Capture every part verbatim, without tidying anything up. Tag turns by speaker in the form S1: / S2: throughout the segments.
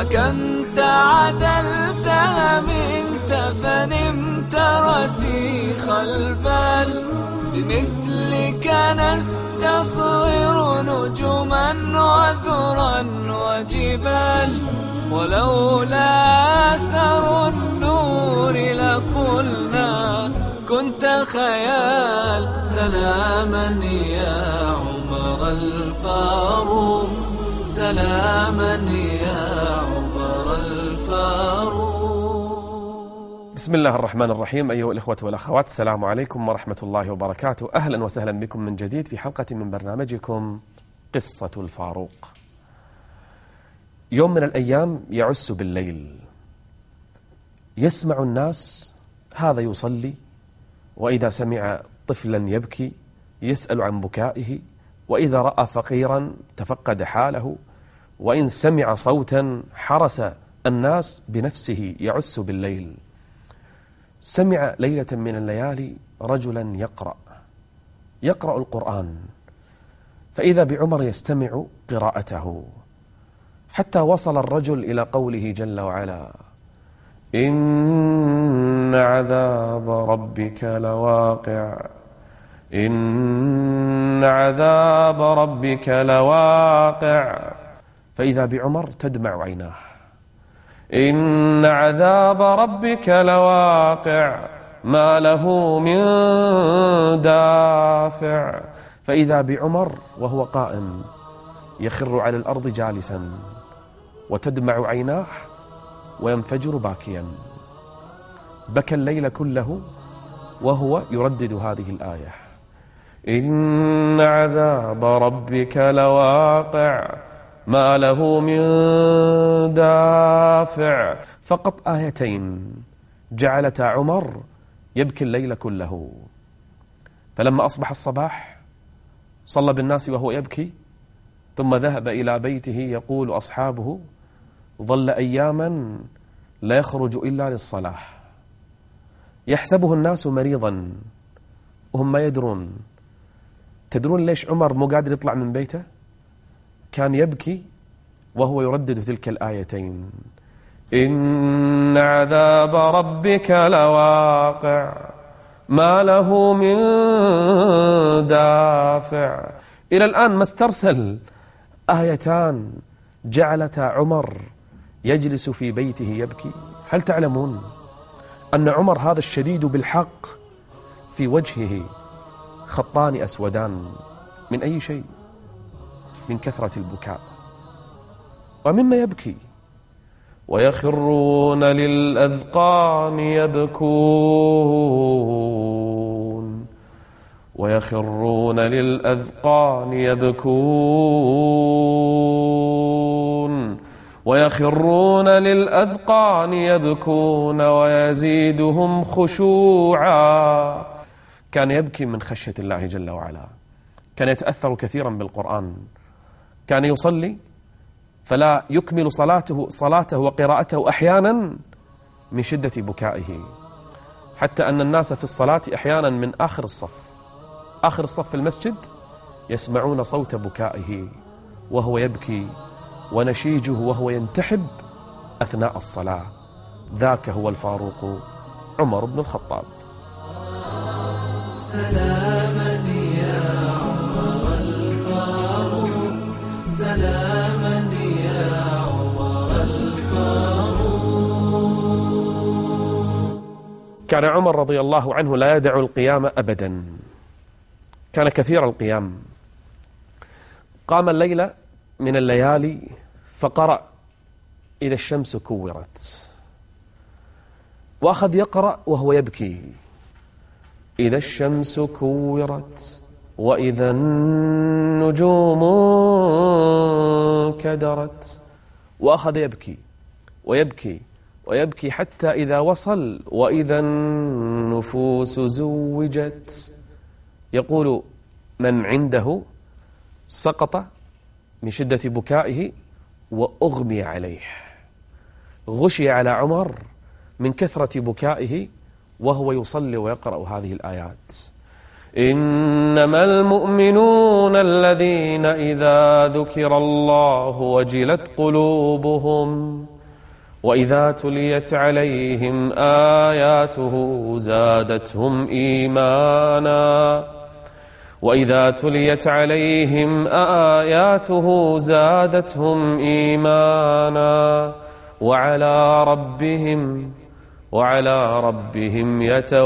S1: حكمت عدلت منت فنمت رسيخ البال بمثلك نستصغر نجما وذرا وجبال ولولا أثر النور لقلنا كنت خيال سلاما يا عمر الفاروق سلاما يا عمر الفاروق.
S2: بسم الله الرحمن الرحيم. أيها الإخوة والأخوات، السلام عليكم ورحمة الله وبركاته. أهلا وسهلا بكم من جديد في حلقة من برنامجكم قصة الفاروق. يوم من الأيام يعس بالليل، يسمع الناس هذا يصلي، وإذا سمع طفلا يبكي يسأل عن بكائه، وإذا رأى فقيرا تفقد حاله، وإن سمع صوتا حرس الناس بنفسه. يعس بالليل. سمع ليلة من الليالي رجلا يقرأ يقرأ القرآن، فإذا بعمر يستمع قراءته، حتى وصل الرجل إلى قوله جل وعلا: إن عذاب ربك لواقع إن عذاب ربك لواقع. فإذا بعمر تدمع عيناه: إن عذاب ربك لواقع ما له من دافع. فإذا بعمر وهو قائم يخر على الأرض جالسا، وتدمع عيناه وينفجر باكيا. بكى الليل كله وهو يردد هذه الآية: إن عذاب ربك لواقع ما له من دافع. فقط آيتين جعلتا عمر يبكي الليل كله. فلما أصبح الصباح صلى بالناس وهو يبكي، ثم ذهب إلى بيته. يقول أصحابه: ظل أياما لا يخرج إلا للصلاة، يحسبه الناس مريضا وهم ما يدرون. تدرون ليش عمر مو قادر يطلع من بيته؟ كان يبكي وهو يردد تلك الآيتين: إن عذاب ربك لواقع ما له من دافع. إلى الآن ما استرسل آيتان جعلتا عمر يجلس في بيته يبكي. هل تعلمون أن عمر هذا الشديد بالحق في وجهه خطان أسودان؟ من أي شيء؟ من كثرة البكاء. ومما يبكي: ويخرون للأذقان يبكون ويخرون للأذقان يبكون ويخرون للأذقان يبكون ويزيدهم خشوعا. كان يبكي من خشية الله جل وعلا، كان يتأثر كثيرا بالقرآن، كان يصلي فلا يكمل صلاته صلاته وقراءته أحيانا من شدة بكائه، حتى أن الناس في الصلاة أحيانا من آخر الصف آخر الصف في المسجد يسمعون صوت بكائه وهو يبكي، ونشيجه وهو ينتحب أثناء الصلاة. ذاك هو الفاروق عمر بن الخطاب.
S1: سلاما يا عمر الفاروق سلاما يا عمر الفاروق.
S2: كان عمر رضي الله عنه لا يدع القيام أبدا، كان كثير القيام. قام الليلة من الليالي فقرأ: إذا الشمس كورت، وأخذ يقرأ وهو يبكي: إذا الشمس كورت وإذا النجوم كدرت. وأخذ يبكي ويبكي ويبكي حتى إذا وصل: وإذا النفوس زوجت. يقول من عنده: سقط من شدة بكائه وأغمي عليه. غشي على عمر من كثرة بكائه وهو يصلي ويقرأ هذه الآيات: إنما المؤمنون الذين إذا ذكر الله وجلت قلوبهم وإذا تليت عليهم آياته زادتهم إيمانا وإذا تليت عليهم آياته زادتهم إيمانا وعلى ربهم وعلى ربهم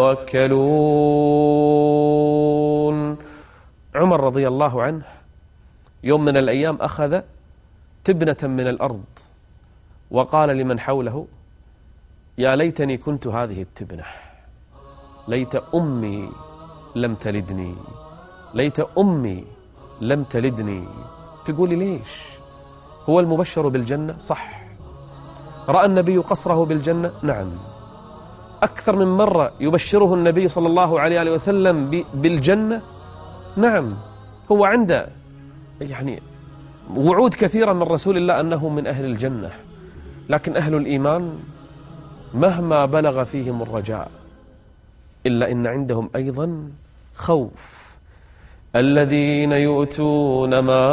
S2: يتوكلون. عمر رضي الله عنه يوم من الأيام أخذ تبنة من الأرض وقال لمن حوله: يا ليتني كنت هذه التبنة، ليت أمي لم تلدني، ليت أمي لم تلدني. تقولي ليش؟ هو المبشر بالجنة؟ صح. رأى النبي قصره بالجنة؟ نعم. أكثر من مرة يبشره النبي صلى الله عليه وسلم بالجنة؟ نعم. هو عنده يعني وعود كثيرة من رسول الله أنه من أهل الجنة، لكن أهل الإيمان مهما بلغ فيهم الرجاء إلا إن عندهم أيضا خوف. الذين يؤتون ما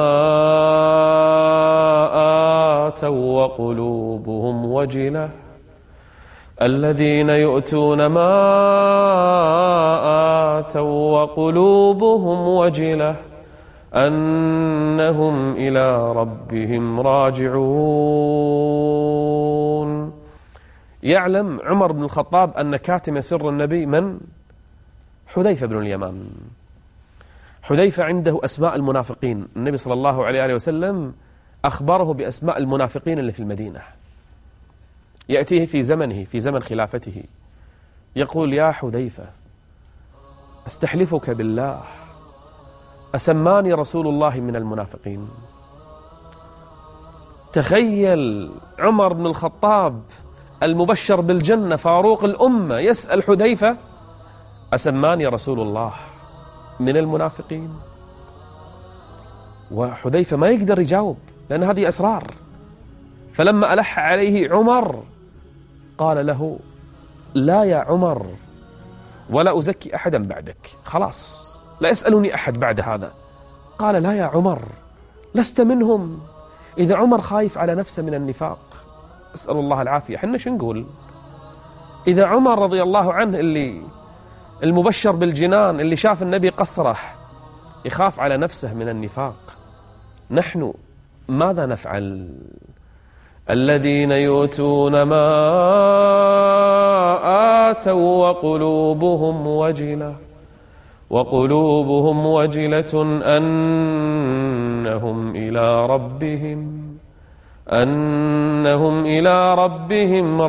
S2: آتوا وقلوبهم وجلة الذين يؤتون ما آتوا وقلوبهم وجلة أنهم إلى ربهم راجعون. يعلم عمر بن الخطاب أن كاتم سر النبي من؟ حذيفة بن اليمان. حذيفة عنده أسماء المنافقين، النبي صلى الله عليه وسلم أخبره بأسماء المنافقين اللي في المدينة. يأتيه في زمنه في زمن خلافته يقول: يا حذيفة استحلفك بالله أسماني رسول الله من المنافقين؟ تخيل عمر بن الخطاب المبشر بالجنة فاروق الأمة يسأل حذيفة: أسماني رسول الله من المنافقين؟ وحذيفة ما يقدر يجاوب لأن هذه أسرار. فلما ألح عليه عمر قال له: لا يا عمر، ولا أزكي أحدا بعدك، خلاص لا يسألني أحد بعد هذا. قال: لا يا عمر، لست منهم. إذا عمر خايف على نفسه من النفاق، أسأل الله العافية، حنا شو نقول؟ إذا عمر رضي الله عنه اللي المبشر بالجنان اللي شاف النبي قصره يخاف على نفسه من النفاق، نحن ماذا نفعل؟ الذين يؤتون ما آتوا وقلوبهم وجلة وقلوبهم وجلة أنهم إلى ربهم أنهم إلى ربهم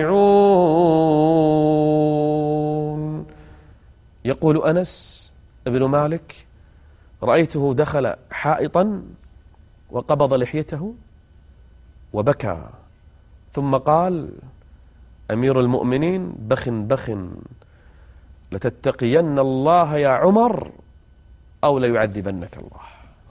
S2: راجعون. يقول أنس بن مالك: رأيته دخل حائطا وقبض لحيته وبكى، ثم قال: أمير المؤمنين بخ بخ، لتتقين الله يا عمر أو ليعذبنك الله،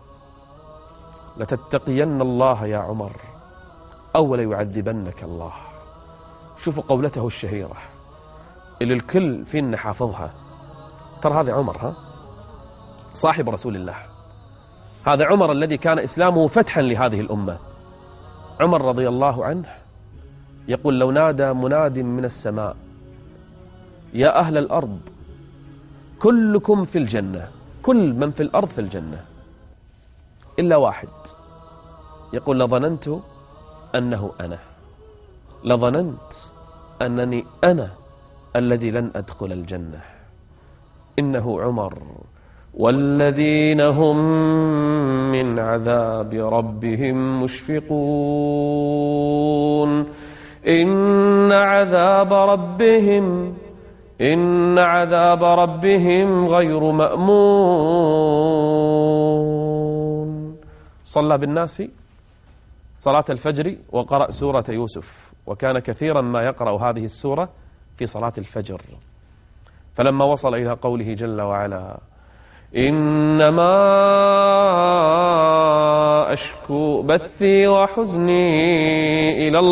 S2: لتتقين الله يا عمر أو ليعذبنك الله. شوفوا قولته الشهيرة اللي الكل فينا حافظها، ترى هذا عمر، ها صاحب رسول الله، هذا عمر الذي كان إسلامه فتحا لهذه الأمة. عمر رضي الله عنه يقول: لو نادى مناد من السماء يا أهل الأرض كلكم في الجنة، كل من في الأرض في الجنة إلا واحد، يقول: لظننت أنه أنا، لظننت أنني أنا الذي لن أدخل الجنة، إنه عمر، والذين هم من عذاب ربهم مشفقون. إن عذاب ربهم إن عذاب ربهم غير مأمون. صلى بالناس صلاة الفجر وقرأ سورة يوسف، وكان كثيرا ما يقرأ هذه السورة في صلاة الفجر. فلما وصل إلى قوله جل وعلا: إنما أشكو بثي وحزني إلى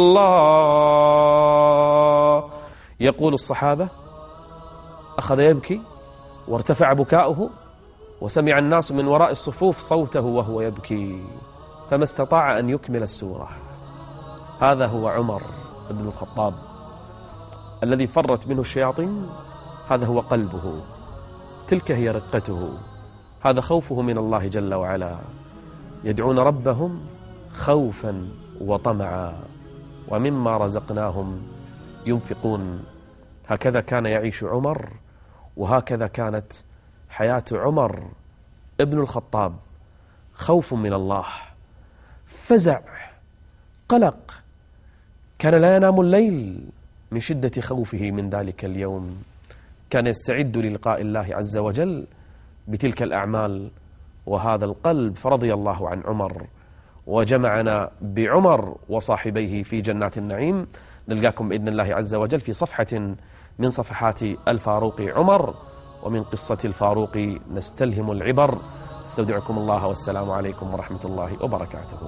S2: الله، يقول الصحابة: أخذ يبكي وارتفع بكاؤه، وسمع الناس من وراء الصفوف صوته وهو يبكي، فما استطاع أن يكمل السورة. هذا هو عمر بن الخطاب الذي فرت منه الشياطين، هذا هو قلبه، تلك هي رقته، هذا خوفه من الله جل وعلا، يدعون ربهم خوفا وطمعا ومما رزقناهم ينفقون. هكذا كان يعيش عمر، وهكذا كانت حياة عمر ابن الخطاب، خوف من الله، فزع، قلق، كان لا ينام الليل من شدة خوفه من ذلك اليوم، كان يستعد للقاء الله عز وجل بتلك الأعمال وهذا القلب. فرضي الله عن عمر وجمعنا بعمر وصاحبيه في جنات النعيم. نلقاكم بإذن الله عز وجل في صفحة من صفحات الفاروق عمر، ومن قصة الفاروق نستلهم العبر. استودعكم الله والسلام عليكم ورحمة الله وبركاته.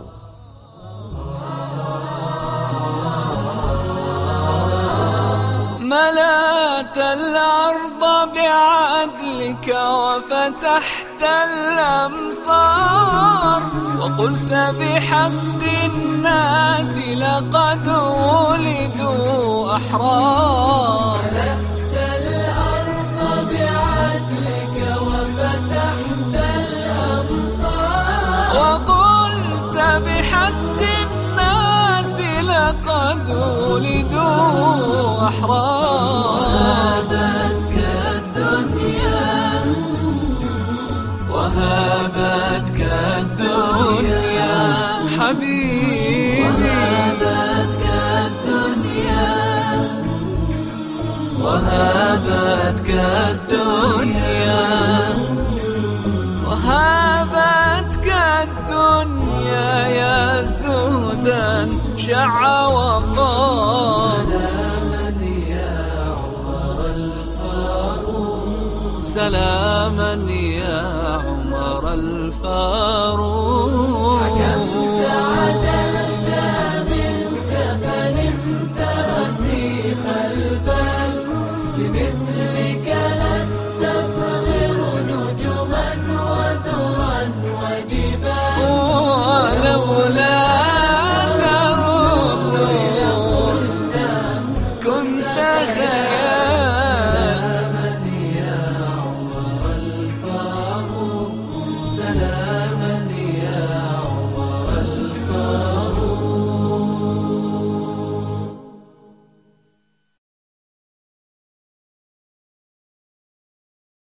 S1: ملأت الأرض بعدلك وفتحت الأمصار، وقلت بحق الناس لقد ولدوا أحرار. ملأت الأرض بعدلك وفتحت الأمصار، وقلت بحق الناس لقد ولدوا أحرار. وهابتك الدنيا وهابتك الدنيا حبيبي، وهابتك الدنيا وهابتك الدنيا وهابتك الدنيا يا زهدا شع وقار. سلاما يا عمر الفاروق.